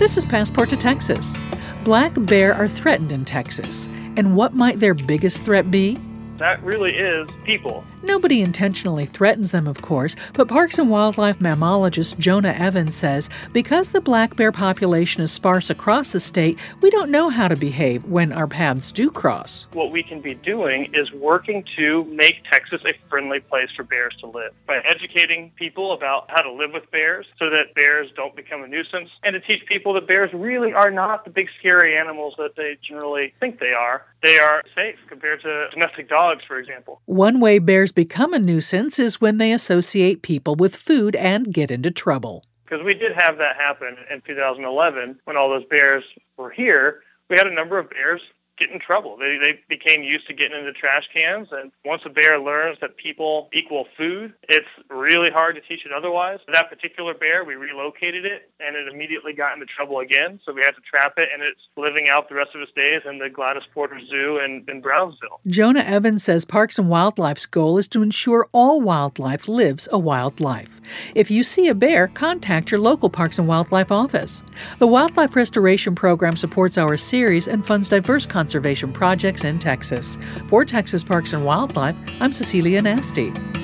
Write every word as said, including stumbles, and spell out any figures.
This is Passport to Texas. Black bear are threatened in Texas. And what might their biggest threat be? That really is people. Nobody intentionally threatens them, of course, but Parks and Wildlife mammalogist Jonah Evans says because the black bear population is sparse across the state, we don't know how to behave when our paths do cross. What we can be doing is working to make Texas a friendly place for bears to live by educating people about how to live with bears so that bears don't become a nuisance, and to teach people that bears really are not the big scary animals that they generally think they are. They are safe compared to domestic dogs, for example. One way bears become a nuisance is when they associate people with food and get into trouble. Because we did have that happen in two thousand eleven when all those bears were here. We had a number of bears get in trouble. They they became used to getting into trash cans, and once a bear learns that people equal food, it's really hard to teach it otherwise. That particular bear, we relocated it, and it immediately got into trouble again, so we had to trap it, and it's living out the rest of its days in the Gladys Porter Zoo in, in Brownsville. Jonah Evans says Parks and Wildlife's goal is to ensure all wildlife lives a wild life. If you see a bear, contact your local Parks and Wildlife office. The Wildlife Restoration Program supports our series and funds diverse conservation projects in Texas. For Texas Parks and Wildlife, I'm Cecilia Nasty.